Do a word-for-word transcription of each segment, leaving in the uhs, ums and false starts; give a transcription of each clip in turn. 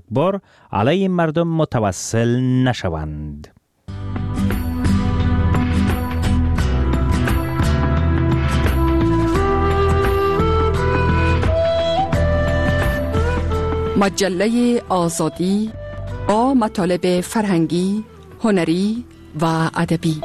بار علیه مردم متوسل نشوند. مجله آزادی با مطالب فرهنگی، هنری و ادبی.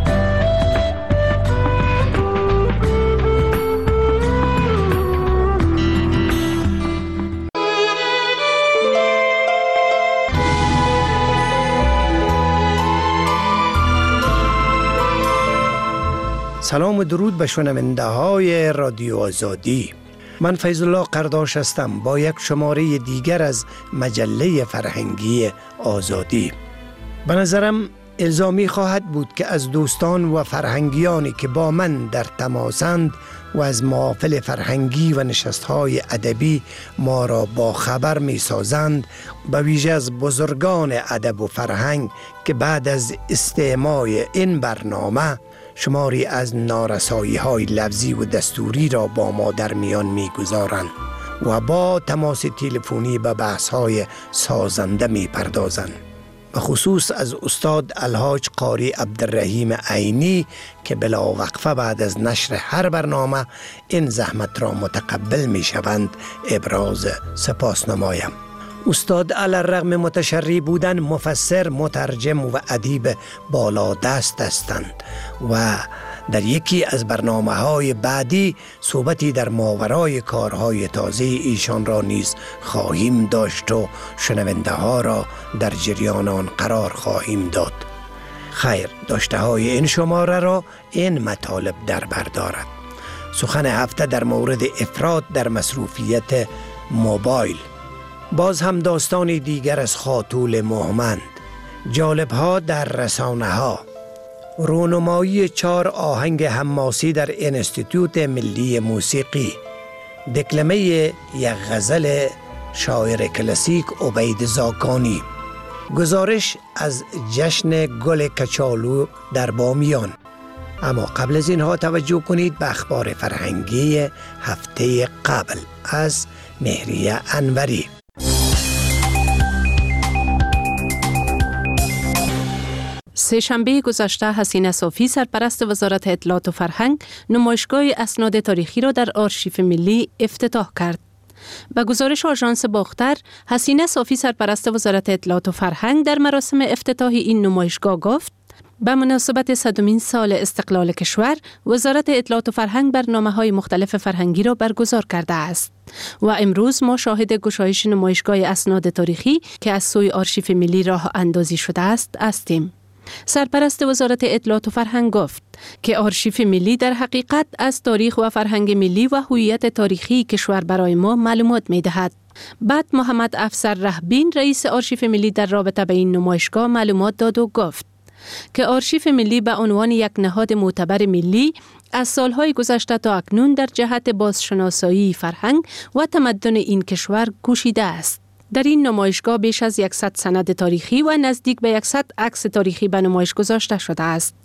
سلام و درود به شنونده های رادیو آزادی. من فیض الله قرداش هستم با یک شماره دیگر از مجله فرهنگی آزادی. به نظرم الزامی خواهد بود که از دوستان و فرهنگیانی که با من در تماسند و از محافل فرهنگی و نشستهای ادبی ما را با خبر می سازند، به ویژه از بزرگان ادب و فرهنگ که بعد از استماع این برنامه شماری از نارسایی های لفظی و دستوری را با ما در میان می گذارند و با تماس تلفنی به بحث های سازنده می پردازند. به خصوص از استاد الحاج قاری عبدالرحیم عینی که بلا وقفه بعد از نشر هر برنامه این زحمت را متقبل می شوند ابراز سپاس نمایم. استاد علی الرغم متشری بودن مفسر، مترجم و ادیب بالا دست هستند و در یکی از برنامه های بعدی صحبتی در ماورای کارهای تازه ایشان را نیز خواهیم داشت و شنونده ها را در جریان آن قرار خواهیم داد. خیر، داشته های این شماره را این مطالب در بر دارد. سخن هفته در مورد افراط در مصروفیت موبایل. باز هم داستانی دیگر از خاطول مهمند. جالب ها در رسانه ها. رونمایی چهار آهنگ حماسی در انستیتوت ملی موسیقی. دکلمه یک غزل شاعر کلاسیک عبید زاکانی. گزارش از جشن گل کچالو در بامیان. اما قبل از اینها توجه کنید به اخبار فرهنگی هفته قبل از مهریه انوری. سه شنبه گذشته حسینه صافی سرپرست وزارت اطلاعات و فرهنگ نمایشگاه اسناد تاریخی را در آرشیف ملی افتتاح کرد. به گزارش آژانس باختر، حسینه صافی سرپرست وزارت اطلاعات و فرهنگ در مراسم افتتاح این نمایشگاه گفت: به مناسبت صدمین سال استقلال کشور، وزارت اطلاعات و فرهنگ برنامه‌های مختلف فرهنگی را برگزار کرده است و امروز ما شاهد گشایش نمایشگاه اسناد تاریخی که از سوی آرشیف ملی راه اندازی شده است هستیم. سرپرست وزارت اطلاعات و فرهنگ گفت که آرشیف ملی در حقیقت از تاریخ و فرهنگ ملی و هویت تاریخی کشور برای ما معلومات می دهد. بعد محمد افسر رهبین رئیس آرشیف ملی در رابطه به این نمایشگاه معلومات داد و گفت که آرشیف ملی به عنوان یک نهاد معتبر ملی از سالهای گذشته تا اکنون در جهت بازشناسایی فرهنگ و تمدن این کشور کوشیده است. در این نمایشگاه بیش از صد سند تاریخی و نزدیک به صد عکس تاریخی به نمایش گذاشته شده است.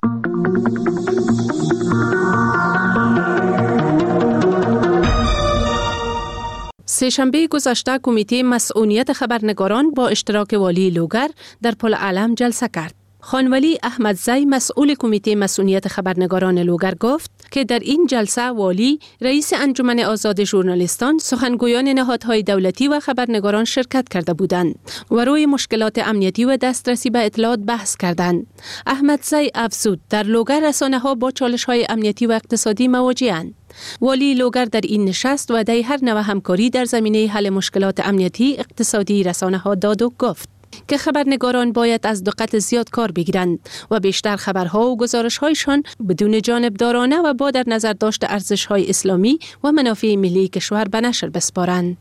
سه‌شنبه گذشته کمیته مسئولیت خبرنگاران با اشتراک والی لوگر در پل علم جلسه کرد. خانولی احمدزی مسئول کمیته مسئولیت خبرنگاران لوگر گفت که در این جلسه والی، رئیس انجمن آزاد ژورنالیستان، سخنگویان نهادهای دولتی و خبرنگاران شرکت کرده بودند و روی مشکلات امنیتی و دسترسی به اطلاعات بحث کردند. احمدزی افزود در لوگر رسانه‌ها با چالش‌های امنیتی و اقتصادی مواجه‌اند. والی لوگر در این نشست وعده هر نوع همکاری در زمینه حل مشکلات امنیتی اقتصادی رسانه‌ها داد و گفت که خبرنگاران باید از دقت زیاد کار بگیرند و بیشتر خبرها و گزارش‌هایشان بدون جانبدارانه و با در نظر داشت ارزش‌های اسلامی و منافع ملی کشور به نشر بسپارند.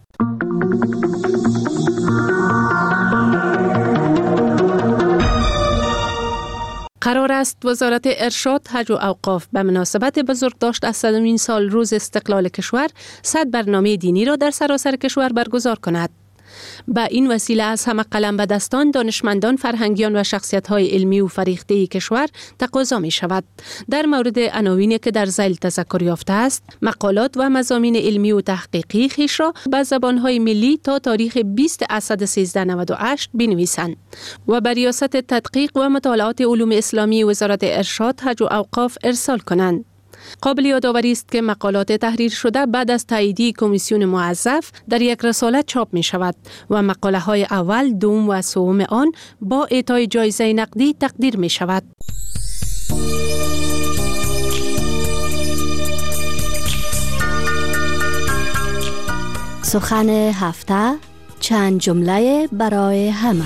قرار است وزارت ارشاد، حج و اوقاف به مناسبت بزرگداشت از صدمین سال روز استقلال کشور صد برنامه دینی را در سراسر کشور برگزار کند. با این وسیله از همه قلم به دستان دانشمندان، فرهنگیان و شخصیت‌های علمی و فریخته کشور تقاضا می شود در مورد عناوینی که در ذیل تذکر یافته است، مقالات و مضامین علمی و تحقیقی خویش را به زبان‌های ملی تا تاریخ بیست اسد سیزده نود و هشت بنویسند و بر ریاست تدقیق و مطالعات علوم اسلامی وزارت ارشاد، حج و اوقاف ارسال کنند. قابل یادآوری است که مقالات تحریر شده بعد از تاییدی کمیسیون موظف در یک رساله چاپ می شود و مقاله های اول، دوم و سوم آن با اعطای جایزه نقدی تقدیر می شود. سخن هفته، چند جمله برای همه.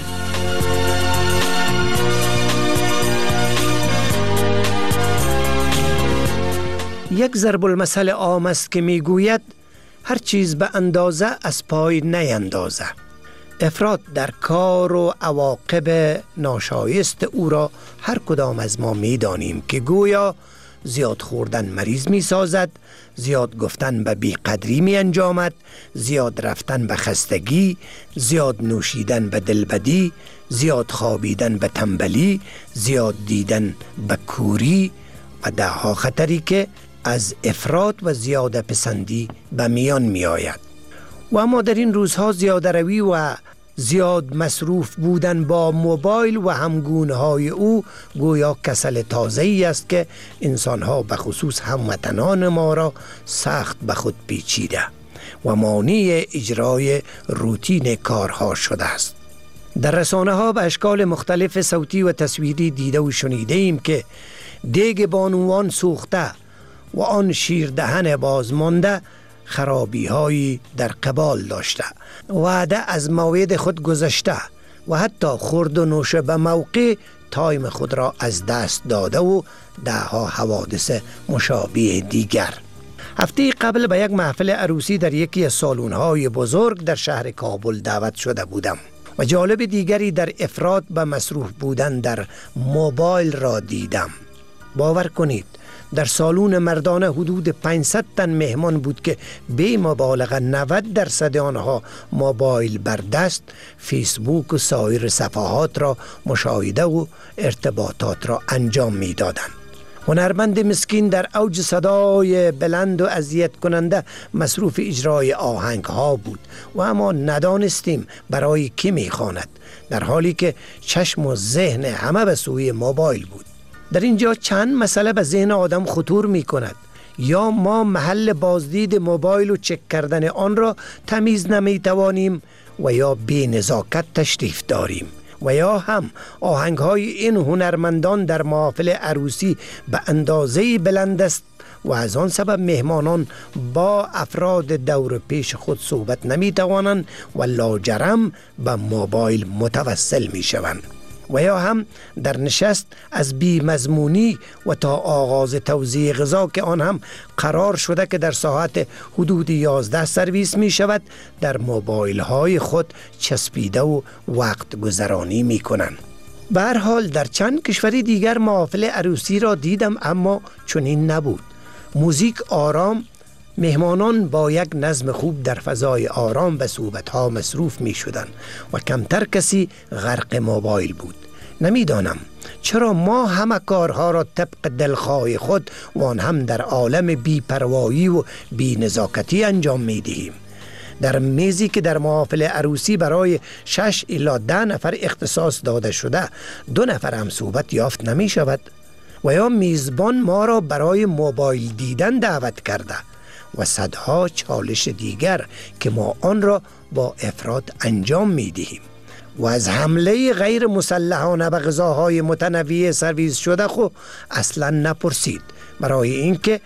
یک ضرب المثل عام است که میگوید هر چیز به اندازه از پای نیندازه. افراط در کار و عواقب ناشایست او را هر کدام از ما میدانیم که گویا زیاد خوردن مریض می سازد، زیاد گفتن به بیقدری می انجامد، زیاد رفتن به خستگی، زیاد نوشیدن به دلبدی، زیاد خوابیدن به تنبلی، زیاد دیدن به کوری و دهها خطری که از افراط و زیاده پسندی به میان می آید. و اما در این روزها زیاده روی و زیاد مصروف بودن با موبایل و همگونه های او گویا کسل تازه‌ای است که انسانها به خصوص هموطنان ما را سخت به خود پیچیده و مانع اجرای روتین کارها شده است. در رسانه ها به اشکال مختلف صوتی و تصویری دیده و شنیده ایم که دیگ بانوان سوخته و آن شیردهن بازمانده خرابی هایی در قبال داشته، وعده از موعد خود گذشته و حتی خورد و نوش به موقع تایم خود را از دست داده و دهها حوادث مشابه دیگر. هفته قبل به یک محفل عروسی در یکی از سالن‌های بزرگ در شهر کابل دعوت شده بودم و جالب دیگری در افراط به مصروف بودن در موبایل را دیدم. باور کنید در سالون مردانه حدود پانصد تن مهمان بود که بی مبالغه نود درصد آنها موبایل بر دست، فیسبوک و سایر صفحات را مشاهده و ارتباطات را انجام می دادند. هنرمند مسکین در اوج صدای بلند و اذیت کننده مصروف اجرای آهنگ ها بود و اما ندانستیم برای کی می خواند، در حالی که چشم و ذهن همه به سوی موبایل بود. در اینجا چند مسئله به ذهن آدم خطور می کند. یا ما محل بازدید موبایل و چک کردن آن را تمیز نمی توانیم و یا بی نزاکت تشریف داریم و یا هم آهنگ های این هنرمندان در محافل عروسی به اندازه بلند است و از آن سبب مهمانان با افراد دور پیش خود صحبت نمی توانند و لاجرم به موبایل متوسل می شوند. و یا هم در نشست از بی مضمونی و تا آغاز توزیع غذا که آن هم قرار شده که در ساعت حدود یازده سرویس می شود، در موبایل های خود چسبیده و وقت گذرانی می کنند. به هر حال در چند کشوری دیگر محافل عروسی را دیدم اما چنین نبود. موزیک آرام، مهمانان با یک نظم خوب در فضای آرام به صحبت‌ها مصروف می شدند و کمتر کسی غرق موبایل بود. نمیدانم چرا ما همه کارها را طبق دلخواه خود و آن هم در عالم بی‌پروایی و بی‌نزاکتی انجام می دهیم. در میزی که در محافل عروسی برای شش الی ده نفر اختصاص داده شده، دو نفر هم صحبت یافت نمی شود و یا میزبان ما را برای موبایل دیدن دعوت کرده و صدها چالش دیگر که ما آن را با افراط انجام می دهیم. و از حمله غیر مسلحانه به غذاهای متنوع سرویس شده خو اصلا نپرسید، برای اینکه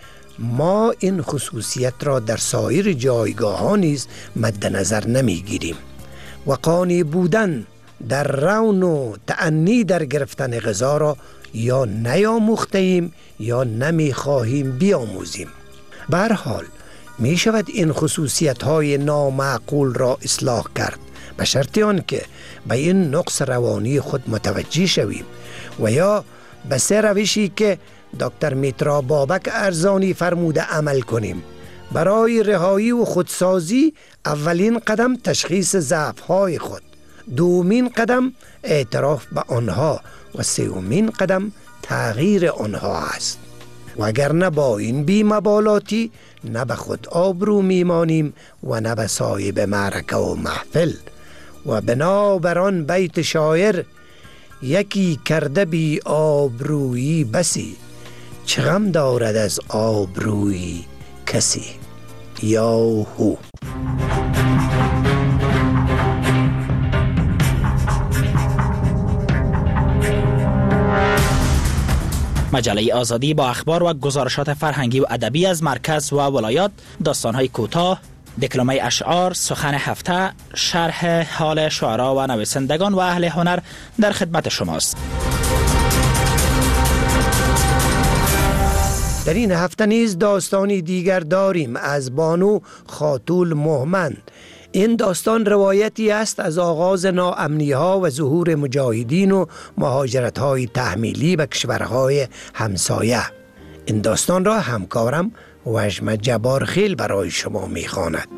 ما این خصوصیت را در سایر جایگاه ها نیز مد نظر نمی گیریم و قانع بودن در رون و تأنی در گرفتن غذا را یا نیاموخته ایم یا نمی خواهیم بیاموزیم. به هر حال می شود این خصوصیت های نامعقول را اصلاح کرد، به شرط آن که به این نقص روانی خود متوجه شویم و یا به سه روشی که دکتر میترا بابک ارزانی فرموده عمل کنیم. برای رهایی و خودسازی اولین قدم تشخیص ضعف‌های خود، دومین قدم اعتراف به آنها و سومین قدم تغییر آنها است. وگرنه با این بی‌مبالاتی نه به خود آبرو میمانیم و نه به صاحب معرکه و محفل. و بنابران بیت شاعر یکی کرده بی آبرویی بسی، چه غم دارد از آبرویی کسی. یاهو. مجله آزادی با اخبار و گزارشات فرهنگی و ادبی از مرکز و ولایات، داستان‌های کوتاه، دکلمه اشعار، سخن هفته، شرح حال شعرا و نویسندگان و اهل هنر در خدمت شماست. در این هفته نیز داستانی دیگر داریم از بانو خاتون مهمند. این داستان روایتی است از آغاز ناامنی ها و ظهور مجاهدین و مهاجرت های تحمیلی به کشورهای همسایه. این داستان را همکارم وژم جبارخیل برای شما می‌خواند.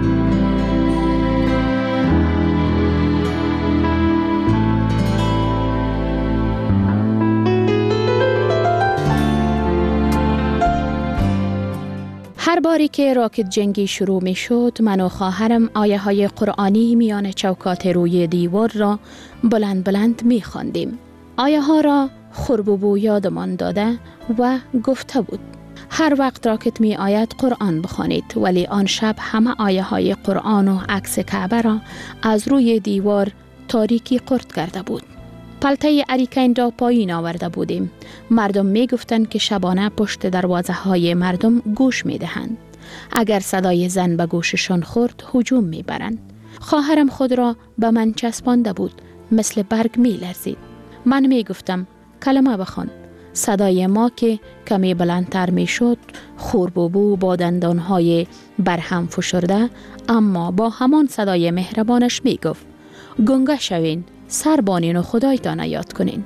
هر باری که راکت جنگی شروع می شد، من و خواهرم آیه های قرآنی میان چوکات روی دیوار را بلند بلند می خواندیم. آیه ها را خربوبو یادمان داده و گفته بود هر وقت راکت می آید قرآن بخوانید، ولی آن شب همه آیه های قرآن و عکس کعبه را از روی دیوار تاریکی قرد کرده بود. پلته اریکین را پایین آورده بودیم. مردم می گفتند که شبانه پشت دروازه های مردم گوش می دهند. اگر صدای زن به گوششان خورد هجوم می برند. خواهرم خود را به من چسبانده بود، مثل برگ می لرزید. من می گفتم کلمه بخوان. صدای ما که کمی بلندتر می شد، خوربوبو با دندانهای برهم فشرده اما با همان صدای مهربانش می گفت گنگه شوین، سر بانین و خدایتان یاد کنین.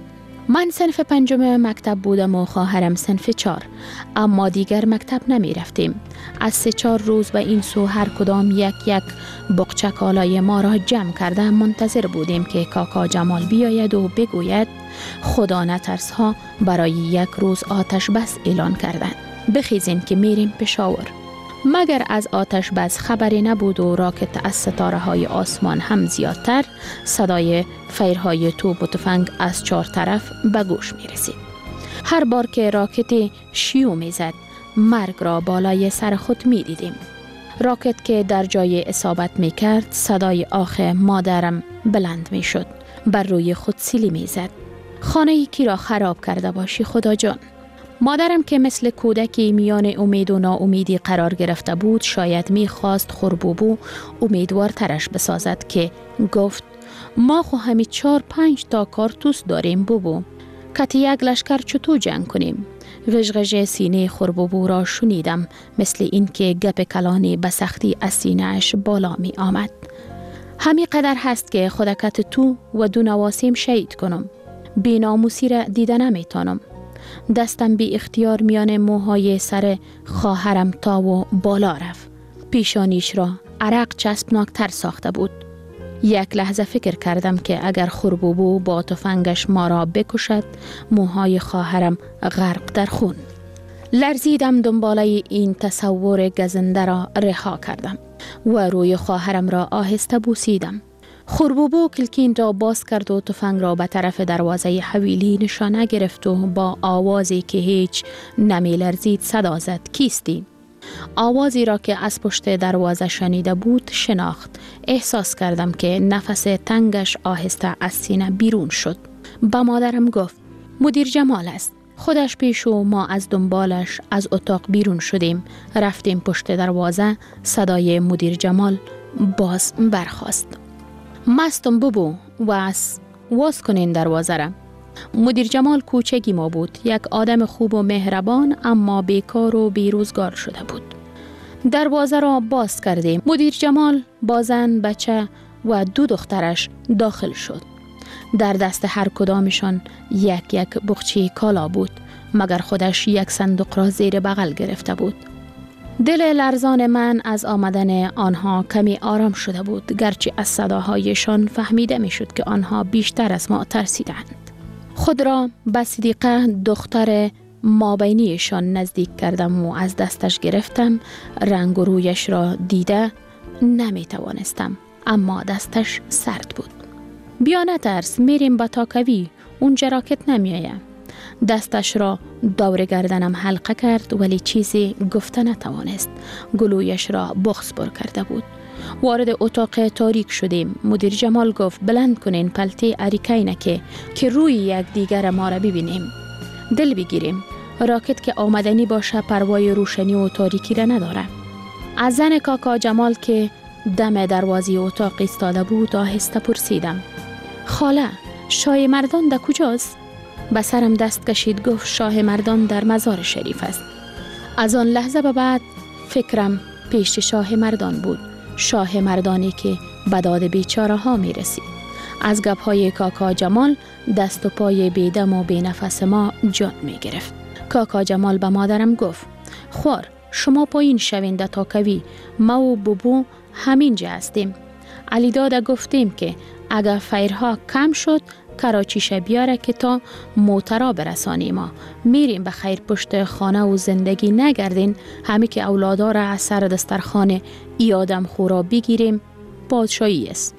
من صنف پنجم مکتب بودم و خواهرم صنف چار، اما دیگر مکتب نمی رفتیم. از سه چار روز به این سو هر کدام یک یک بقچه کالای ما را جمع کرده منتظر بودیم که کاکا جمال بیاید و بگوید خدا نترس ها برای یک روز آتش بس اعلان کردند، بخیزین که میریم پشاور. مگر از آتش بس خبری نبود و راکت از ستاره های آسمان هم زیادتر، صدای فیرهای توپ و تفنگ از چهار طرف به گوش می رسید. هر بار که راکت شیو می زد، مرگ را بالای سر خود می دیدیم. راکت که در جای اصابت می کرد، صدای آخ مادرم بلند می شد. بر روی خود سیلی می زد. خانه یکی را خراب کرده باشی خدا جان. مادرم که مثل کودکی میان امید و ناامیدی قرار گرفته بود، شاید میخواست خوربوبو امیدوار ترش بسازد که گفت ما خو همی چار پنج تا کارتوس داریم بوبو، کتی یک لشکر چطور جنگ کنیم؟ غژغژ سینه خوربوبو را شنیدم، مثل این که گپ کلانی به سختی از سینه‌اش بالا می آمد. همی قدر هست که خودکت تو و دو نواسیم شهید کنم، بی ناموسی را دیده نمیتانم. دستم بی اختیار میان موهای سر خواهرم تا و بالا رفت. پیشانیش را عرق چسبناک تر ساخته بود. یک لحظه فکر کردم که اگر خوربوبو با تفنگش ما را بکشد، موهای خواهرم غرق در خون. لرزیدم، دنباله این تصور گزنده را رها کردم و روی خواهرم را آهسته بوسیدم. خوربوبو کلکین را باز کرد و تفنگ را به طرف دروازه حویلی نشانه گرفت و با آوازی که هیچ نمی لرزید صدا زد کیستی؟ آوازی را که از پشت دروازه شنیده بود شناخت. احساس کردم که نفس تنگش آهسته از سینه بیرون شد. با مادرم گفت مدیر جمال است. خودش پیش و ما از دنبالش از اتاق بیرون شدیم. رفتیم پشت دروازه. صدای مدیر جمال باز برخاست. مستم ببو واس واس کنین دروازه را. مدیر جمال کوچگی ما بود، یک آدم خوب و مهربان اما بیکار و بیروزگار شده بود. دروازه را باز کردیم. مدیر جمال با زن، بچه و دو دخترش داخل شد. در دست هر کدامشان یک یک بخچه کالا بود، مگر خودش یک صندوق را زیر بغل گرفته بود. دل لرزان من از آمدن آنها کمی آرام شده بود، گرچه از صداهایشان فهمیده می شد که آنها بیشتر از ما ترسیدند. خود را به صدیقه دختر مابینیشان نزدیک کردم و از دستش گرفتم. رنگ و رویش را دیده نمی توانستم، اما دستش سرد بود. بیا نترس، میریم به تاکوی، اونجا راکت نمیایه. دستش را دور گردنم حلقه کرد ولی چیزی گفته نتوانست. گلویش را بغض بر کرده بود. وارد اتاق تاریک شدیم. مدیر جمال گفت بلند کنین پلته اریکینه که روی یک دیگر ما را ببینیم. دل بگیریم. راکت که آمدنی باشه پروای روشنی و تاریکی را نداره. از زن کاکا جمال که دم دروازه اتاق ایستاده بود آهسته پرسیدم: خاله، شاه مردان در کجاست؟ به سرم دست کشید، گفت شاه مردان در مزار شریف است. از آن لحظه به بعد فکرم پیش شاه مردان بود، شاه مردانی که به داد بیچاره ها می رسید. از گپ های کاکا جمال دست و پای بیدم و بی نفس ما جان می گرفت. کاکا جمال به مادرم گفت: خوار شما پایین شوین در تاکوی، ما و بوبو همینجا هستیم. علی داده گفتیم که اگر فیرها کم شد کراچیش بیاره که تا موترا برسانی. ما میریم به خیر پشت خانه و زندگی نگردین، همی که اولادا را از سر دسترخوان ای آدم خورا بگیریم پادشاهی است.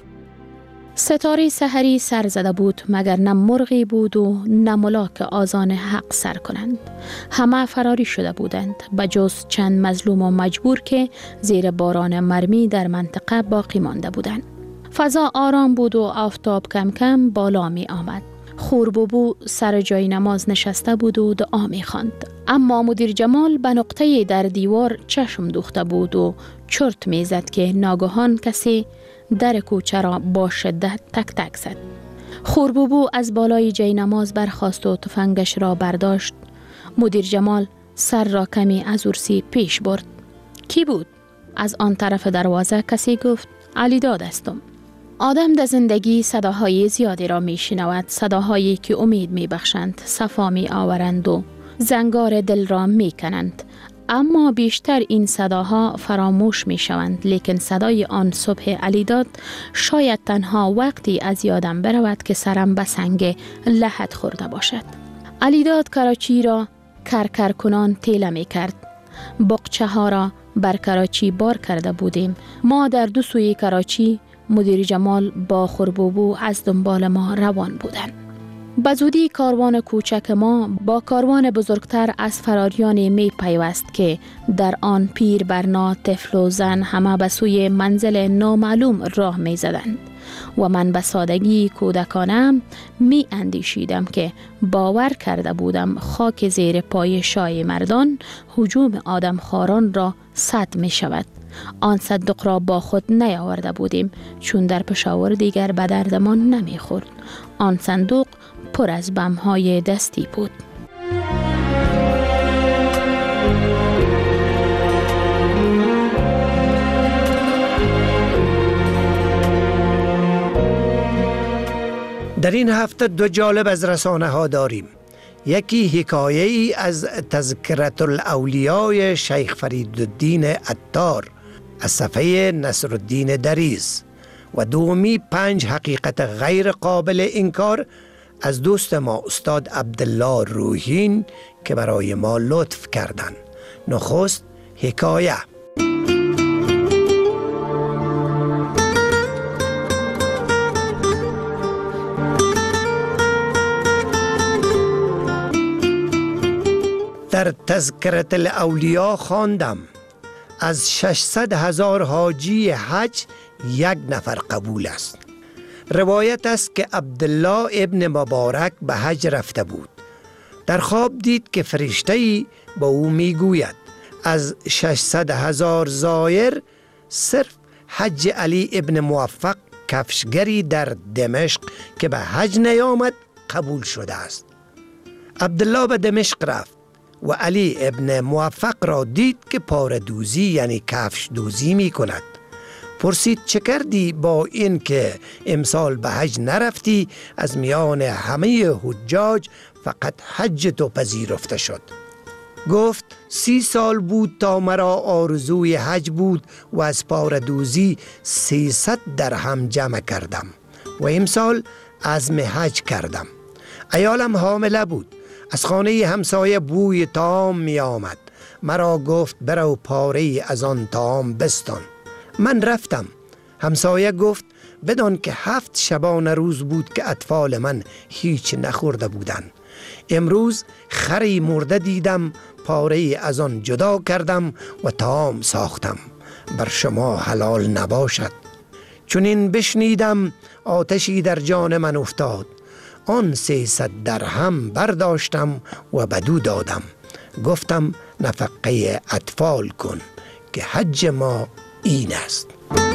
ستاره سحری سر زده بود، مگر نه مرغی بود و نه ملاک آذان حق سر کنند. همه فراری شده بودند به جز چند مظلوم و مجبور که زیر باران مرمی در منطقه باقی مانده بودند. فضا آرام بود و آفتاب کم کم بالا می آمد. خوربوبو سر جای نماز نشسته بود و دعا می خواند. اما مدیر جمال به نقطه در دیوار چشم دوخته بود و چرت می زد که ناگهان کسی در کوچه را با شدت تک تک زد. خوربوبو از بالای جای نماز برخاست و تفنگش را برداشت. مدیر جمال سر را کمی از ارسی پیش برد. کی بود؟ از آن طرف دروازه کسی گفت: علی داد استم. آدم در زندگی صداهای زیادی را می شنود، صداهایی که امید می بخشند، صفا می آورند و زنگار دل را می کنند. اما بیشتر این صداها فراموش می شوند، لیکن صدای آن صبح علی داد شاید تنها وقتی از یادم برود که سرم به سنگ لحد خورده باشد. علی داد کراچی را کرکر کنان تیله می کرد. بقچه ها را بر کراچی بار کرده بودیم. ما در دو سوی کراچی، مدیر جمال با خوربوبو از دنبال ما روان بودند. بزودی کاروان کوچک ما با کاروان بزرگتر از فراریان می پیوست که در آن پیر برنا، طفل و زن همه به سوی منزل نامعلوم راه می زدند و من به سادگی کودکانم می اندیشیدم که باور کرده بودم خاک زیر پای شاه مردان هجوم آدمخواران را سد می شود. آن صندوق را با خود نیاورده بودیم چون در پشاور دیگر به دردمان نمی خورد. آن صندوق پر از بم‌های دستی بود. در این هفته دو جالب از رسانه ها داریم. یکی حکایه ای از تذکرة الاولیاء شیخ فریدالدین عطار از صفحه نصرالدین دریز و دومی پنج حقیقت غیر قابل انکار از دوست ما استاد عبدالله روحین که برای ما لطف کردند. نخست حکایه. در تذکرة الاولیاء خواندم از ششصد هزار حاجی حج یک نفر قبول است. روایت است که عبدالله ابن مبارک به حج رفته بود. در خواب دید که فرشته‌ای با او میگوید از ششصد هزار زایر صرف حج علی ابن موفق کفشگری در دمشق که به حج نیامد قبول شده است. عبدالله به دمشق رفت و علی ابن موفق را دید که پاره دوزی یعنی کفش دوزی می کند. پرسید چه کردی با این که امسال به حج نرفتی؟ از میان همه حجاج فقط حج تو پذیرفته شد. گفت سی سال بود تا مرا آرزوی حج بود و از پاردوزی سیصد درهم جمع کردم و امسال عزم حج کردم. عیالم حامله بود. از خانه همسایه بوی طعام می آمد. مرا گفت برو پاره از آن طعام بستان. من رفتم. همسایه گفت بدان که هفت شبانه روز بود که اطفال من هیچ نخورده بودند. امروز خری مرده دیدم، پاره از آن جدا کردم و طعام ساختم. بر شما حلال نباشد. چون این بشنیدم آتشی در جان من افتاد. آن سیصد درهم برداشتم و بدو دادم. گفتم نفقه اطفال کن که حج ما این است.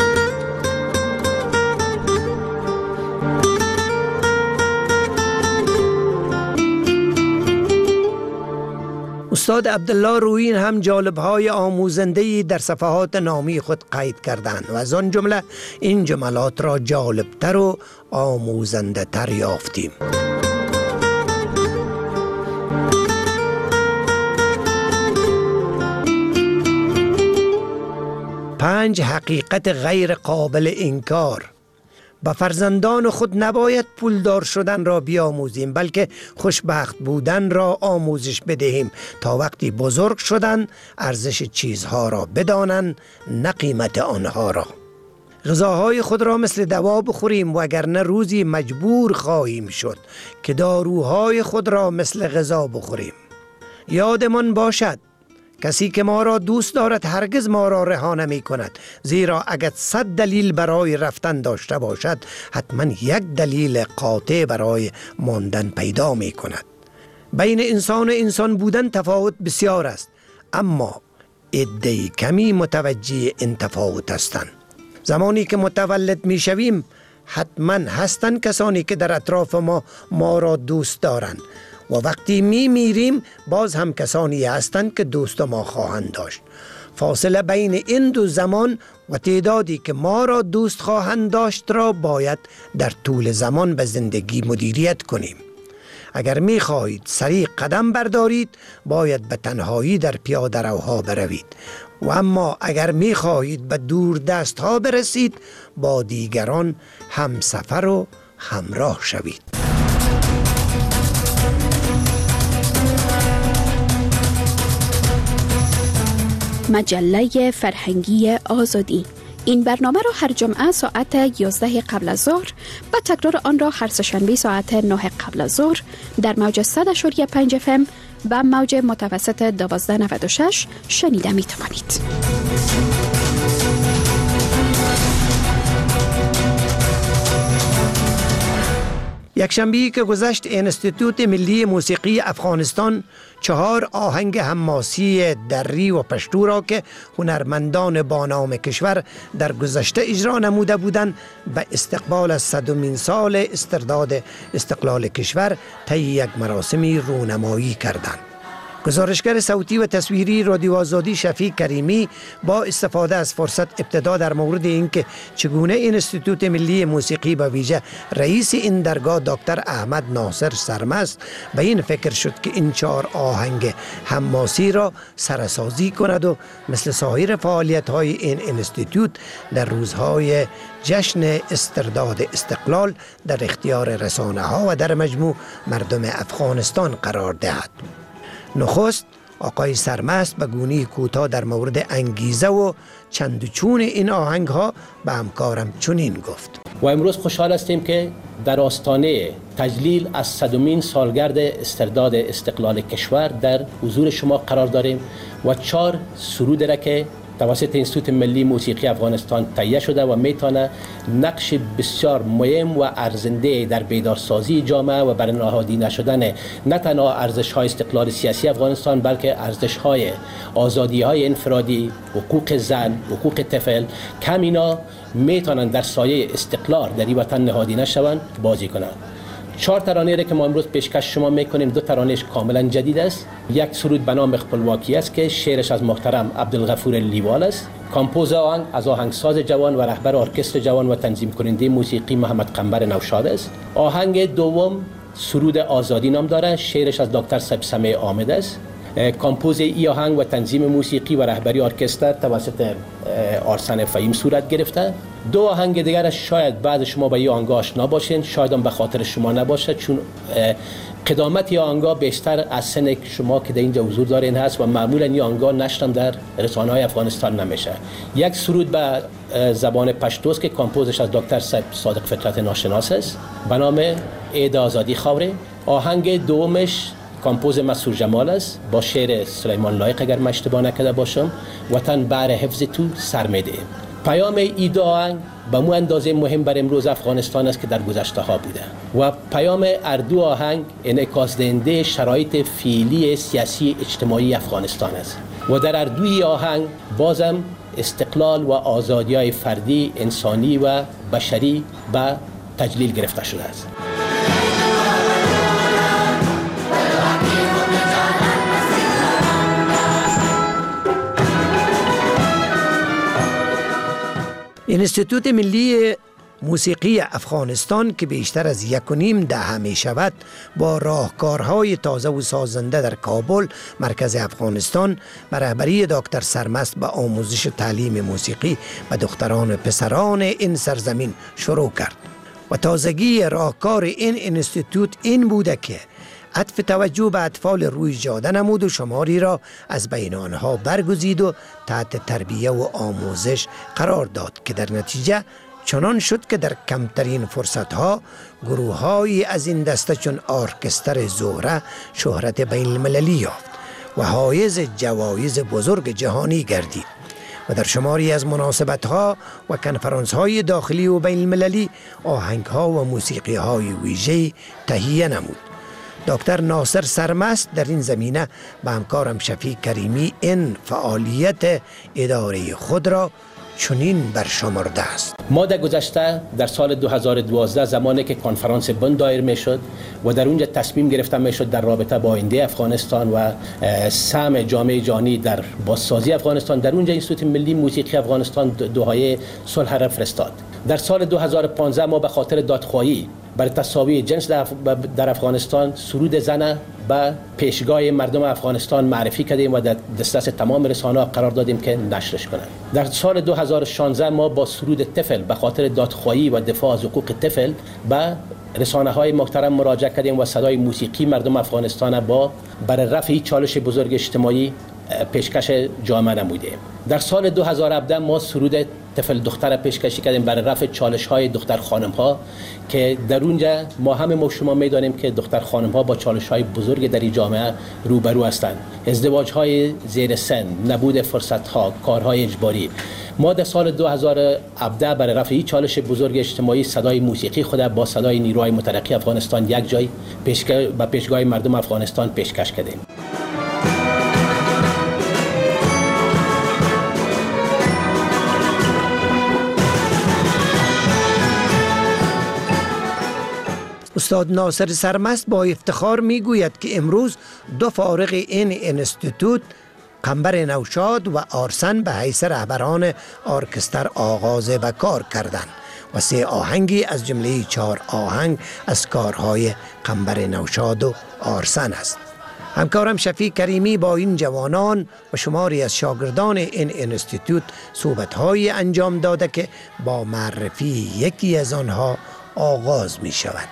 استاد عبدالله رویین هم جالب‌های آموزنده‌ای در صفحات نامی خود قید کردند و از آن جمله این جملات را جالبتر و آموزنده تر یافتیم. پنج حقیقت غیر قابل انکار. با فرزندان خود نباید پولدار شدن را بیاموزیم، بلکه خوشبخت بودن را آموزش بدهیم تا وقتی بزرگ شدن ارزش چیزها را بدانند، نه قیمت آنها را. غذاهای خود را مثل دوا بخوریم، وگرنه روزی مجبور خواهیم شد که داروهای خود را مثل غذا بخوریم. یادمان باشد کسی که ما را دوست دارد هرگز ما را رها نمی کند، زیرا اگر صد دلیل برای رفتن داشته باشد حتما یک دلیل قاطع برای ماندن پیدا می کند. بین انسان و انسان بودن تفاوت بسیار است، اما عده کمی متوجه این تفاوت هستند. زمانی که متولد می شویم حتما هستند کسانی که در اطراف ما ما را دوست دارند و وقتی می میریم باز هم کسانی هستند که دوست ما خواهند داشت. فاصله بین این دو زمان و تعدادی که ما را دوست خواهند داشت را باید در طول زمان به زندگی مدیریت کنیم. اگر می خواهید سریع قدم بردارید باید به تنهایی در پیاده روها بروید، و اما اگر می خواهید به دور دست ها برسید با دیگران همسفر و همراه شوید. مجله فرهنگی آزادی. این برنامه را هر جمعه ساعت یازده قبل از ظهر و تکرار آن را هر سه‌شنبه ساعت نه قبل از ظهر در موج صد و پنج اف ام و موج متوسط دوازده نود و شش شنیده می توانید. یک شنبه‌ای که گذشت انستیتوت ملی موسیقی افغانستان چهار آهنگ حماسی دری و پشتو را که هنرمندان با نام کشور در گذشته اجرا نموده بودند به استقبال از صدمین سال استرداد استقلال کشور طی یک مراسمی رونمایی کردند. گزارشگر صوتی و تصویری رادیو آزادی شفیق کریمی با استفاده از فرصت ابتدا در مورد اینکه چگونه انستیتوت ملی موسیقی به ویژه رئیس این درگاه دکتر احمد ناصر سرمست به این فکر شد که این چهار آهنگ حماسی را سرسازی کند و مثل سایر فعالیت‌های این انستیتوت در روزهای جشن استرداد استقلال در اختیار رسانه‌ها و در مجموع مردم افغانستان قرار دهد. نخست آقای سرمست به گونه کوتاه در مورد انگیزه و چند و چون این آهنگ ها به همکارم چنین گفت: و امروز خوشحال هستیم که در آستانه تجلیل از صدمین سالگرد استرداد استقلال کشور در حضور شما قرار داریم و چهار سرود را که توسط انستیتوت ملی موسیقی افغانستان تهیه شده و میتونه نقش بسیار مهم و ارزنده در بیدارسازی جامعه و برنهادی نشدن نه تنها ارزش‌های استقلال سیاسی افغانستان بلکه ارزش‌های آزادی‌های انفرادی، حقوق زن، حقوق طفل کم اینا میتونن در سایه استقلال در این وطن نهادی نشوند بازی کنند. چهار ترانه را که ما امروز پیشکش شما میکنیم دو ترانهش کاملا جدید است. یک سرود به نام خپلواکی است که شعرش از محترم عبدالغفور لیوال است. کامپوز آهنگ از آهنگساز جوان و رهبر ارکستر جوان و تنظیم کننده موسیقی محمد قنبر نوشاد است. آهنگ دوم سرود آزادی نام دارد، شعرش از دکتر سبسمه آمد است. کامپوز ای آهنگ و تنظیم موسیقی و رهبری ارکستر توسط آرسن فهیم صورت گرفته. دو آهنگ دیگرش شاید بعد شما به این آهنگ آشنا باشین، شاید هم به خاطر شما نباشه، چون قدامت یا آهنگا بیشتر از سن شما که در اینجا حضور دارین هست و معمولا این آهنگا نشر در رسانه‌های افغانستان نمیشه. یک سرود به زبان پشتوست که کامپوزش از دکتر صادق فطرت ناشناس است به نام عید آزادی خاوره. آهنگ دومش کامپوز مسرور جمال است با شعر سلیمان لایق اگر من اشتباه نکرده باشم، وطن بر حفظ تو سر میده. پیام ای دو آهنگ به مو اندازه مهم بر امروز افغانستان است که در گذشته ها بوده و پیام اردو آهنگ انعکاس دهنده شرایط فعلی سیاسی اجتماعی افغانستان است و در اردوی آهنگ بازم استقلال و آزادی‌های فردی، انسانی و بشری به تجلیل گرفته شده است. انستیتوت ملی موسیقی افغانستان که بیشتر از یک و نیم دهه می شود با راهکارهای تازه و سازنده در کابل مرکز افغانستان به رهبری دکتر سرمست به آموزش تعلیم موسیقی به دختران و پسران این سرزمین شروع کرد و تازگی راهکار این انستیتوت این بوده که عطف توجه به اطفال روی جاده نمود و شماری را از بین آنها برگزید و تحت تربیه و آموزش قرار داد که در نتیجه چنان شد که در کمترین فرصتها گروه‌هایی از این دسته چون ارکستر زهره شهرت بین المللی یافت و حایز جوایز بزرگ جهانی گردید و در شماری از مناسبت‌ها و کنفرانس‌های داخلی و بین المللی آهنگ‌ها و موسیقی‌های ویژه‌ای تهیه نمود. دکتر ناصر سرمست در این زمینه به همکارم شفیق کریمی این فعالیت اداره خود را چنین برشمرده است. ما در گذشته در سال دو هزار و دوازده زمانی که کنفرانس بن دایر میشد و در اونجا تصمیم گرفته میشد در رابطه با آینده افغانستان و سهم جامعه جهانی در بازسازی افغانستان، در اونجا انستیتوت ملی موسیقی افغانستان دعای صلح را فرستاد. در سال دو هزار و پانزده ما به خاطر دادخواهی برای تساوی جنس در افغانستان سرود زنه به پیشگاه مردم افغانستان معرفی کردیم و در دسترس تمام رسانه‌ها قرار دادیم که نشرش کنند. در سال دو هزار و شانزده ما با سرود طفل به خاطر دادخواهی و دفاع از حقوق طفل به رسانه‌های محترم مراجعه کردیم و صدای موسیقی مردم افغانستان با برای رفع چالش بزرگ اجتماعی پیشکش جامعه نمودیم. در سال دو هزار و هفده ما سرود طفل دختر پیشکشی کردیم برای رفع چالش‌های دختر خانم‌ها که در اونجا ما همه ما شما می‌دانیم که دختر خانم‌ها با چالش‌های بزرگ در این جامعه روبرو هستند. ازدواج‌های زیر سن، نبود فرصت‌ها، کارهای اجباری. ما در سال دو هزار و هفده برای رفع این چالش بزرگ اجتماعی صدای موسیقی خود با صدای نیروهای مترقی افغانستان یک جای پیشکش به پیشگاه مردم افغانستان پیشکش کردیم. استاد ناصر سرمست با افتخار میگوید که امروز دو فارغ این انستیتوت قنبر نوشاد و آرسن به حیث رهبران ارکستر آغاز به کار کردند و سه آهنگی از جمله چهار آهنگ از کارهای قنبر نوشاد و آرسن است. همکارم شفیق کریمی با این جوانان و شماری از شاگردان این انستیتوت صحبت‌هایی انجام داده که با معرفی یکی از آنها آغاز می شود.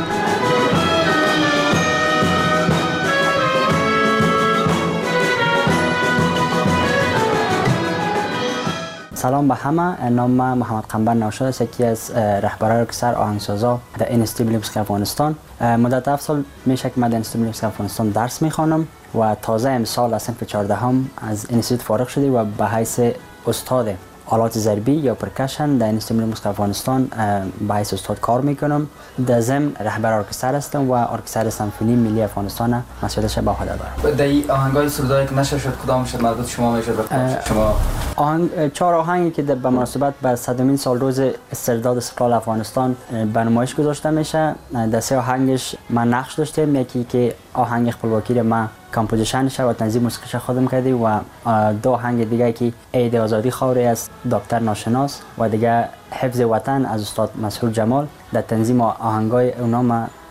سلام به همه. نام من محمد قنبر نوشاد است، یکی از رهبران ارکستر آهنگسازا در انستیتوت ملی موسیقی افغانستان. مدت هفت سال میشه که من در انستیتوت ملی موسیقی افغانستان درس میخوانم و تازه امسال از صنف چهاردهم از انستیتوت فارغ شده و به حیث استاد آلات ضربی یا پرکشن در انستیتوت ملی موسیقی افغانستان به حیث استاد کار میکنم. در ضمن رهبر ارکستر هستم و ارکستر سمفونی ملی افغانستان مسئولیتش به عهده دارم. در این آهنگای سرودایی که نشر شد کدام شد مربوط شما میشه؟ شما آهنگ چهار آهنگی که به مناسبت بر صدمین سال روز استرداد استقلال افغانستان به نمایش گذاشته میشه. در سه آهنگش من نقش داشتم، یکی که آهنگ خپلواکی را من کامپوزیشنش و تنظیم موسیقیش خودم کردیم و دو آهنگ دیگه که عید آزادی خاوره از دکتر ناشناس و دیگه حفظ وطن از استاد مسرور جمال در تنظیم آهنگای اونا ما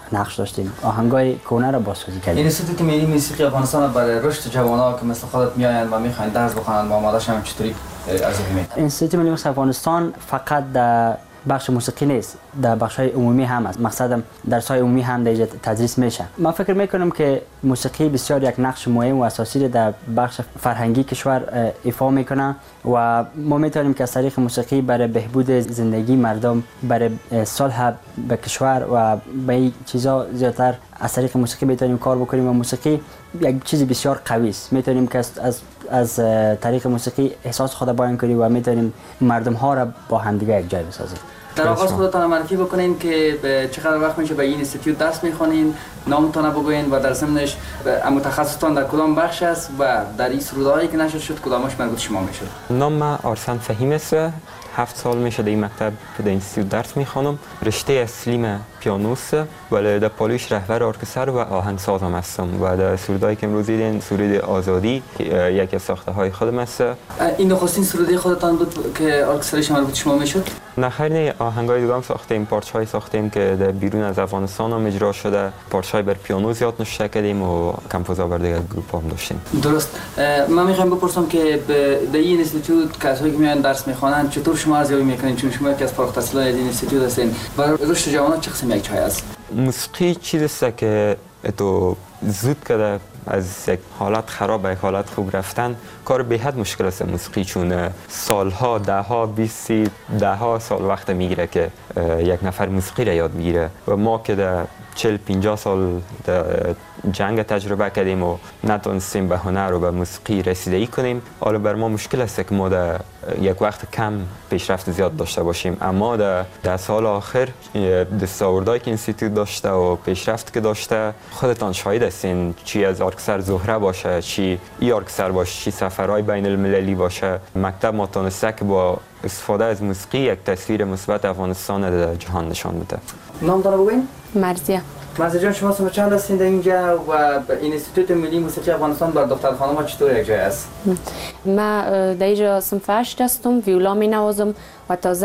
نقش داشتیم. آهنگای کهنه را بازسازی کردیم. اینستیتوت ملی موسیقی افغانستان برای رشد جوانان که مثل خودت میآیند و میخواین درس بخونند و آماده‌اش هم چطوری ارزیابی می‌کنید؟ اینستیتوت ملی موسیقی افغانستان فقط در بخش موسیقی نیست، در بخش‌های عمومی هم است. مقصدم درس‌های عمومی هم در تدریس میشه. من فکر میکنم که موسیقی بسیار یک نقش مهم و اساسی در بخش فرهنگی کشور ایفا میکنه و ما میتونیم که از طریق موسیقی برای بهبود زندگی مردم، برای صلح به کشور و به این چیزا زیادتر از طریق موسیقی میتونیم کار بکنیم و موسیقی یک چیز بسیار قوی است. میتونیم که از از طریق موسیقی احساس خود بیان کنیم و میتونیم مردم ها را با همدیگه یک جای بسازیم. در آغاز خودتان معرفی بکنین که به چقدر وقت میشه به این اینستیتوت درس میخونین، نامتان بگوین و در ضمنش متخصصتان در کدام بخش است و در این سرودهایی که نشر شد کدامش مربوط شما میشد؟ نام آرسن فهیم است. هفت سال میشه در این مکتب در اینستیتوت درس میخوانم. رشته اصلیم پیانوست ولی در پالوش رهبر ارکستر و آهنگسازم هستم و در سرودهایی که امروز دیدین سرود آزادی یکی از ساخته های خودم است. این نخستین سروده خودتان بود که ارکسترش مربوط شما میشد؟ نه خیر، نه، آهنگای دیگه هم ساختیم، پارچه‌های ساختیم که در بیرون از افغانستان هم اجرا شده، پارچه‌های بر پیانو زیاد نوشته کردیم و کمپوزا بر دیگه گروپ هم داشتیم. درست. من میخوام بپرسم که در این اینستیتوت کسایی که میان درس میخوانند چطور شما ارزیابی میکنین؟ چون شما یکی از فارغ التحصیلان این اینستیتوت هستین. برای رشد جوانان چه قسم یک چای است؟ موسیقی چیزی است که تو زود کده از یک حالت خراب به یک حالت خوب رفتن کار به حد مشکل است موسیقی، چون سالها ده ها بیست ده ها سال وقت میگیره که یک نفر موسیقی را یاد بگیره و ما که در چهل پنجاه سال در جنگ تجربه کردیم و نتونستیم به هنر و به موسیقی رسیدگی کنیم. حالا بر ما مشکل است که ما در یک وقت کم پیشرفت زیاد داشته باشیم، اما در ده سال آخر دستاوردهایی که اینستیتوت داشته و پیشرفت که داشته خودتان شاهد هستین، چی از ارکستر زهره باشه، چی ای ارکستر باشه، چی سفرهای بین المللی باشه. مکتب ما تونسته که با استفاده از موسیقی یک تصویر مثبت افغانستان در جهان نشان بده. نامتان رو بگوین؟ مرزیه. مرزیه جان، شما سال چند هستین در اینجا و اینستیتوت ملی موسیقی افغانستان بر دختر خانم چطور یک جای است؟ ما در اینجا صنف هشت هستم، ویولا می نوازم و تازه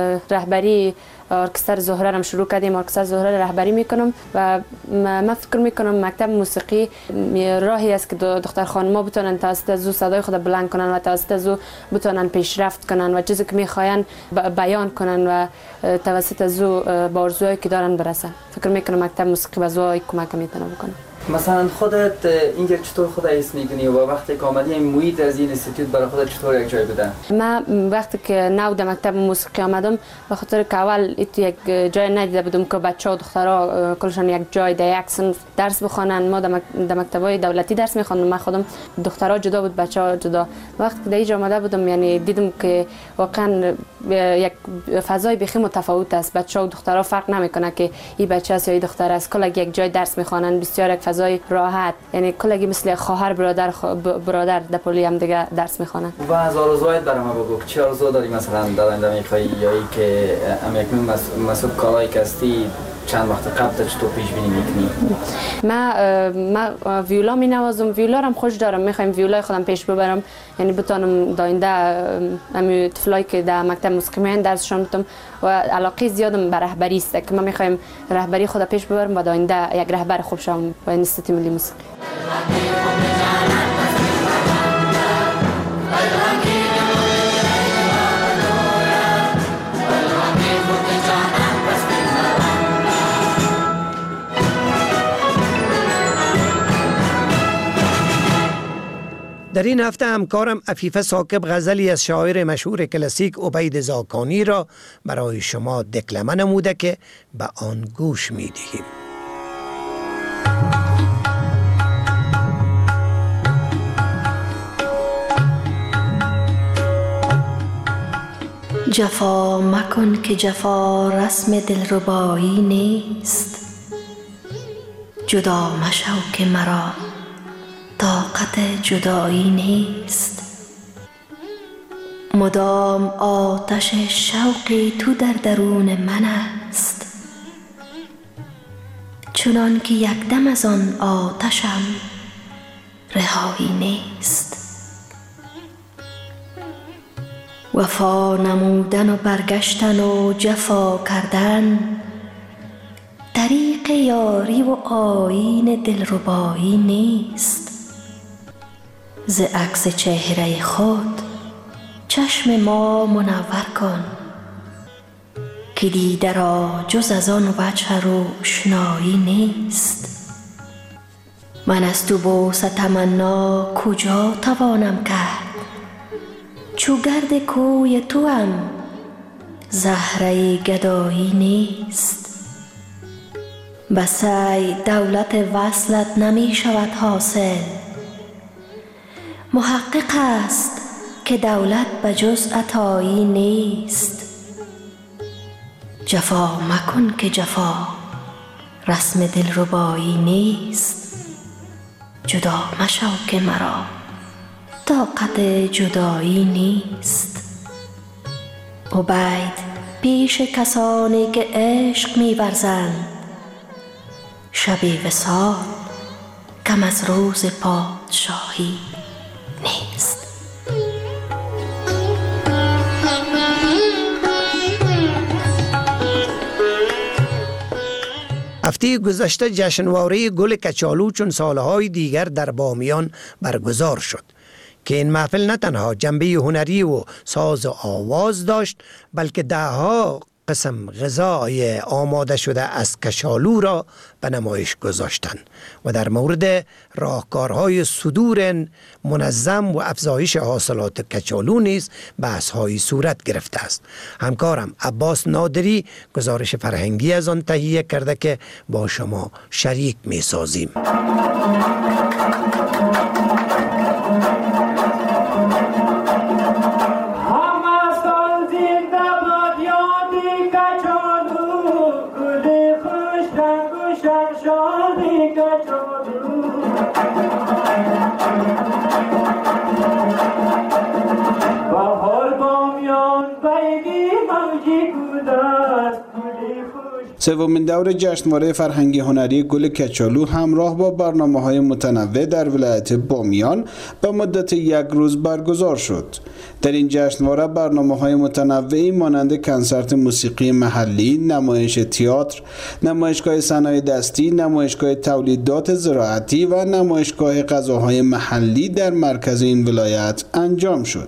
رهبری ارکستر زهره را شروع کردیم. ارکستر زهره رهبری میکنم و من فکر میکنم مکتب موسیقی راهی است که دختر خانم‌ها بتونن توسط از او صدای خود بلند کنن و توسط از او بتونن پیشرفت کنن و چیزی که میخواین بیان کنن و توسط از او به آرزوهایی که دارن برسن. فکر میکنم مکتب موسیقی به زوای کمک میتونه بکنه. مثلا خودت اینجا چطور خود حس میکنی و وقتی که آمدی این محیط از این اینستیتوت برای خودت چطور یک جای بده؟ من وقتی که نو در مکتب موسیقی آمدم به خاطر که اول ایتو یک جای ندیده بودم که بچه‌ها و دخترها کلشان یک جای در یک صنف درس بخوانن. ما در مکتب‌های دولتی درس می‌خواندم، من خودم دخترها جدا بود بچه‌ها جدا. وقتی که در اینجا آمده بودم یعنی دیدم که واقعا یک فضای بخی متفاوت است. بچه‌ها و دخترها فرق نمی‌کنه که این بچه است یا این دختر است، کلا یک جای درس می‌خوانن، بسیار یک فضای راحت، یعنی کلگی مثل خواهر برادر خ... برادر در پلی هم دیگه درس میخوانن. و از آرزوهایت برام بگو، چه آرزو داری مثلا در آینده میخوای یا ای که ام یک مسئول کارایی که هستی چند وقت قبل چطور پیش بینی میکنی؟ من ما ویولا می نوازم، ویولا هم خوش دارم، میخوایم ویولای خودم پیش ببرم، یعنی بتونم داینده امی طفلایی که در مکتب موسیقی میان درسشون بدم و علاقه زیادم به رهبری است که ما میخوایم رهبری خود پیش ببرم و داینده یک رهبر خوب شم با اینستیتوت ملی موسیقی. در این هفته همکارم عفیفه ثاقب غزلی از شاعر مشهور کلاسیک عبید زاکانی را برای شما دکلمه نموده که به آن گوش می دهیم. جفا مکن که جفا رسم دلربایی نیست، جدا مشو که مرا طاقت جدایی نیست. مدام آتش شوقی تو در درون من است، چنان که یک دم از آن آتشم رهایی نیست. وفا نمودن و برگشتن و جفا کردن در طریق یاری و آیین دلربایی نیست. ز عکس چهره خود چشم ما منور کن که دیده را جز از آن وجه روشنایی نیست. من از تو بوسه تمنا کجا توانم کرد؟ چو گرد کوی تو هم زهره گدایی نیست. بسی دولت وصلت نمی شود حاصل، محقق است که دولت بجز عطایی نیست. جفا مکن که جفا رسم دلربایی نیست. جدا مشو که مرا طاقت جدایی نیست. عبید پیش کسانی که عشق می‌ورزند، شب وصال کم از روز پادشاهی نیست. هفته گذشته جشنواره گل کچالو چون سالهای دیگر در بامیان برگزار شد که این محفل نه تنها جنبه هنری و ساز و آواز داشت، بلکه دهها قسم غذای آماده شده از کچالو را به نمایش گذاشتند و در مورد راهکارهای صدور منظم و افزایش حاصلات کچالو نیز بحث‌هایی صورت گرفته است. همکارم عباس نادری گزارش فرهنگی از آن تهیه کرده که با شما شریک می‌سازیم. سومین دور جشنواره فرهنگی هنری گل کچالو همراه با برنامه‌های متنوع در ولایت بامیان به مدت یک روز برگزار شد. در این جشنواره برنامه‌های متنوعی مانند کنسرت موسیقی محلی، نمایش تئاتر، نمایشگاه صنایع دستی، نمایشگاه تولیدات زراعتی و نمایشگاه غذاهای محلی در مرکز این ولایت انجام شد.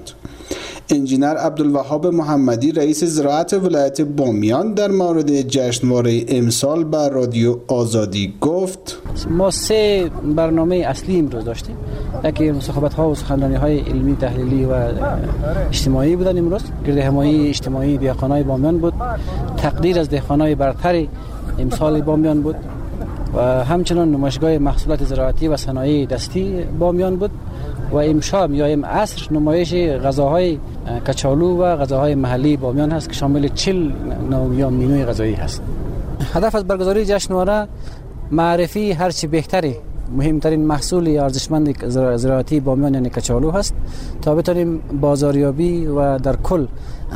انجینر عبدالوهاب محمدی رئیس زراعت ولایت بامیان در مورد جشنواره امسال بر رادیو آزادی گفت: ما سه برنامه اصلی امروز داشتیم. یکی مصاحبت ها و سخنرانی های علمی تحلیلی و اجتماعی بودن. امروز گرد همایی اجتماعی دهقانای بامیان بود، تقدیر از دهقانای برتر امسال بامیان بود و همچنان نمایشگاه محصولات زراعتی و صنایع دستی بامیان بود و امشب یا ام عصر نمایش غذاهای کچالو و غذاهای محلی بامیان هست که شامل چهل نوع یا مینوی غذایی هست. هدف از برگزاری جشنواره معرفی هرچی بهتری مهمترین محصول ارزشمند زراعتی بامیان یعنی کچالو هست تا بتونیم بازاریابی و در کل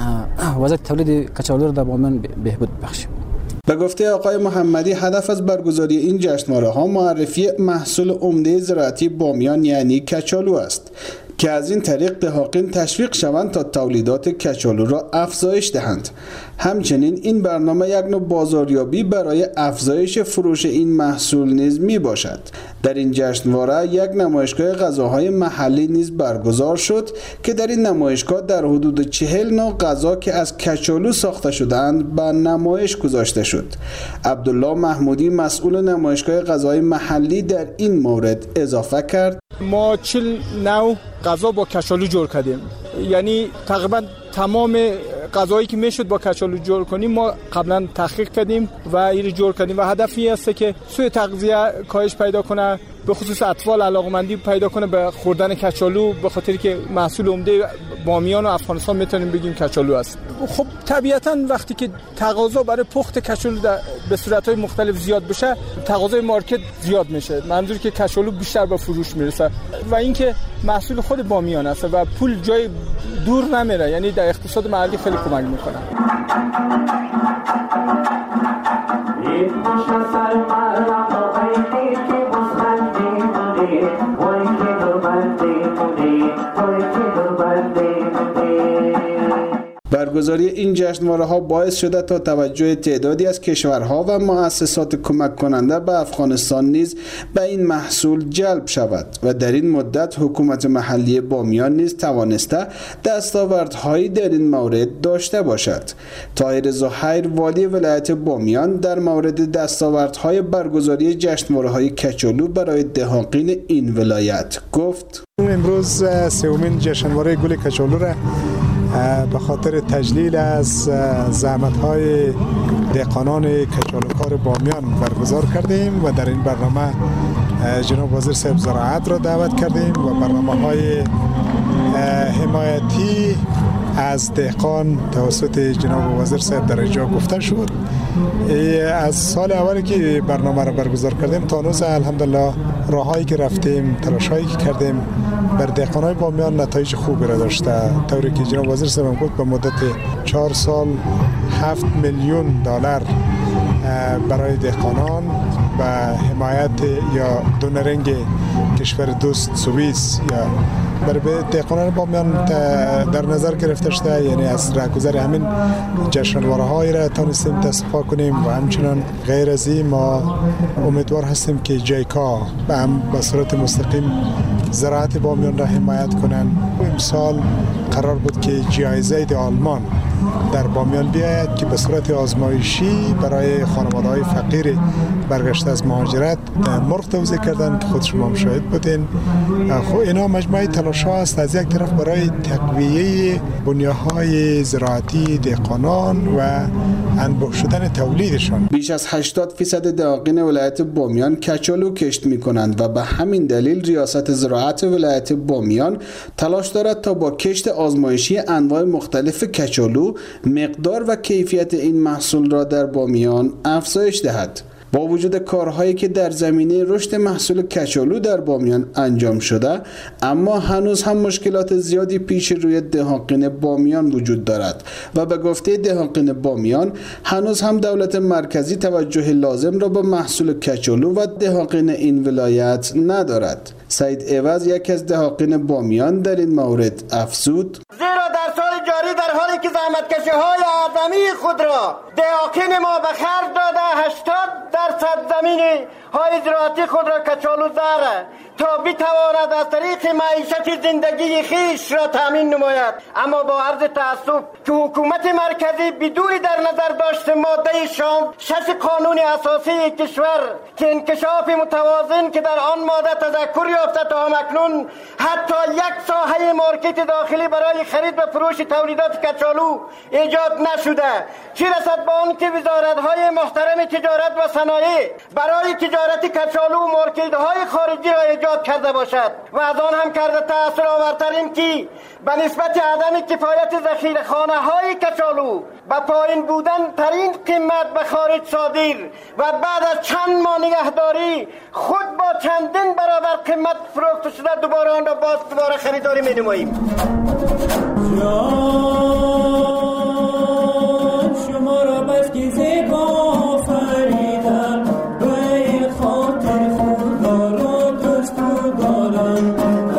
وضعیت تولید کچالو را در بامیان بهبود بخشیم. به گفته آقای محمدی هدف از برگزاری این جشنواره ها معرفی محصول عمده زراعتی بامیان یعنی کچالو است که از این طریق دهقان تشویق شوند تا تولیدات کچالو را افزایش دهند. همچنین این برنامه یک نوع بازاریابی برای افزایش فروش این محصول نیز می باشد. در این جشنواره یک نمایشگاه غذاهای محلی نیز برگزار شد که در این نمایشگاه در حدود چهل نوع غذا که از کچالو ساخته شده‌اند به نمایش گذاشته شد. عبدالله محمودی مسئول نمایشگاه غذاهای محلی در این مورد اضافه کرد: ما چهل نوع غذا با کچالو جور کردیم، یعنی تقریبا تمام غذایی که میشد با کچالو جور کنیم ما قبلا تحقیق کردیم و این جور کردیم و هدفی است که سوء تغذیه کاهش پیدا کنه، به خصوص اطفال علاقمندی پیدا کنه به خوردن کچالو، به خاطری که محصول عمده بامیان و افغانستان میتونیم بگیم کچالو است. خب طبیعتا وقتی که تقاضا برای پخت کچالو به صورت‌های مختلف زیاد بشه، تقاضای مارکت زیاد میشه، منظور که کچالو بیشتر به فروش میرسه و اینکه محصول خود بامیان است و پول جای دور نمیره، یعنی در اقتصاد محلی خیلی کمک میکنه. برگزاری برگزاری این جشنواره‌ها باعث شده تا توجه تعدادی از کشورها و مؤسسات کمک کننده به افغانستان نیز به این محصول جلب شود و در این مدت حکومت محلی بامیان نیز توانسته دستاوردهایی در این مورد داشته باشد. طاهر زهیر والی ولایت بامیان در مورد دستاوردهای برگزاری جشنواره‌های کچالو برای دهاقین این ولایت گفت: امروز سومین جشنواره گل کچالو را به خاطر تجلیل از زحمت‌های دهقانان کچالوکار بامیان برگزار کردیم و در این برنامه جناب وزیر صاحب زراعت را دعوت کردیم و برنامه‌های حمایتی از دهقان توسط جناب وزیر صاحب در اینجا گفته شد. از سال اولی که برنامه را برگزار کردیم تا هنوز الحمدلله راههایی که رفتیم، تلاش‌هایی که کردیم بر دهقان‌های بامیان نتایج خوبی را داشته، طوری که جناب وزیر صاحب گفت به مدت چهار سال هفت میلیون دلار برای دهقانان و حمایت یا دونرنگ کشور دوست سوئیس یا برای دهقانان بامیان در نظر گرفته شده. یعنی از راهگذر همین جشنواره‌های را تونستیم استفاده کنیم و همچنان غیر از این ما امیدوار هستیم که جایکا به هم به صورت مستقیم زراعت بامیان را حمایت کنند. امسال قرار بود که جایزه آلمان در بامیان بیاید که به صورت آزمایشی برای خانواده‌های فقیر برگشته از مهاجرت مرغ توزیع کردن که خود شما مشاهد بودین. خب اینا مجموعه تلاش‌ها است، از یک طرف برای تقویه بنیه‌های زراعتی دهقانان و انبوه شدن تولیدشان. بیش از هشتاد فیصد دهقان ولایت بامیان کچالو کشت می‌کنند و به همین دلیل ریاست زراعت ولایت بامیان تلاش دارد تا با کشت آزمایشی انواع مختلف کچالو مقدار و کیفیت این محصول را در بامیان افزایش دهد. با وجود کارهایی که در زمینه رشد محصول کچالو در بامیان انجام شده، اما هنوز هم مشکلات زیادی پیش روی دهقان بامیان وجود دارد و به گفته دهقان بامیان هنوز هم دولت مرکزی توجه لازم را به محصول کچالو و دهقان این ولایت ندارد. سعید عوض یک از دهقان بامیان در این مورد افزود: زیرا در سال جاری در حالی که زحمتکشی های اعظمی خود را دهقان ما به خرج داده هشتاد درصد زمین های زراعتی خود را کچالو زاره تا بتواند از طریق معیشت زندگی خیش را تامین نماید، اما با عرض تأسف که حکومت مرکزی بدون در نظر داشته ماده شام شش قانون اساسی کشور که انکشاف متوازن که در آن ماده تذکر یافته تا همکنون حتی یک ساحه مارکت داخلی برای خرید و فروش تولیدات کچالو ایجاد نشده، چه رسد به آن که وزارت‌های محترم تجارت و صنایع برای تجارت کچالو و مارکت‌های خارجی را ایجاد کرده باشد و از آن هم کرده تأثیر آورترین که به نسبت عدم کفایت ذخیره‌خانه های کچالو با پایین بودن ترین قیمت به خارج صادر و بعد از چند ماه نگهداری خود با چندین برابر قیمت فروخته شده دوباره آن را باز دوباره خریداری می نماییم. شما را بس که زیبا فریدن به خاطر خدا را دوست دارم.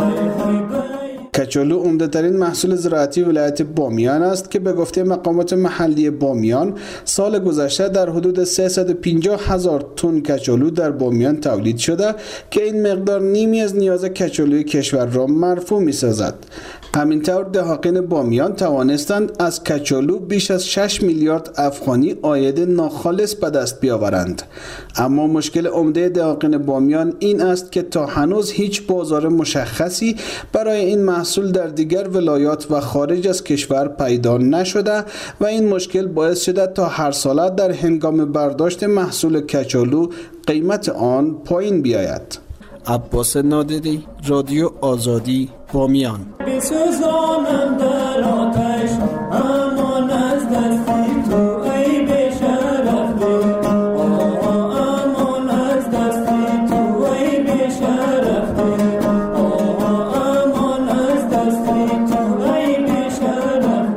کچالو عمده‌ترین محصول زراعتی ولایت بامیان است که به گفته مقامات محلی بامیان سال گذشته در حدود سیصد و پنجاه هزار تن کچالو در بامیان تولید شده که این مقدار نیمی از نیاز کچالوی کشور را مرفوع می‌سازد. همینطور دهقان بامیان توانستند از کچالو بیش از شش میلیارد افغانی عاید ناخالص به دست بیاورند. اما مشکل عمده دهقان بامیان این است که تا هنوز هیچ بازار مشخصی برای این محصول در دیگر ولایات و خارج از کشور پیدا نشده و این مشکل باعث شده تا هر ساله در هنگام برداشت محصول کچالو قیمت آن پایین بیاید. عباس نادری، رادیو آزادی، بامیان. بسوزانم در آتش امان از دستی تو ای بشرف دل، امان از دستی تو ای بشرف دل، امان از دستی تو ای بشرف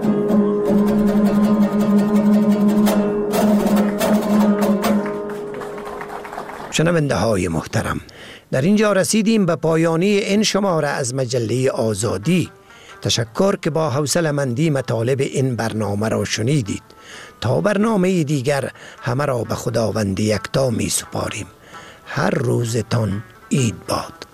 دل. شنونده های محترم، در اینجا رسیدیم به پایانی این شماره از مجله آزادی. تشکر که با حوصله‌مندی مطالب این برنامه را شنیدید. تا برنامه دیگر همه را به خداوند یکتا می سپاریم. هر روزتان عید باد.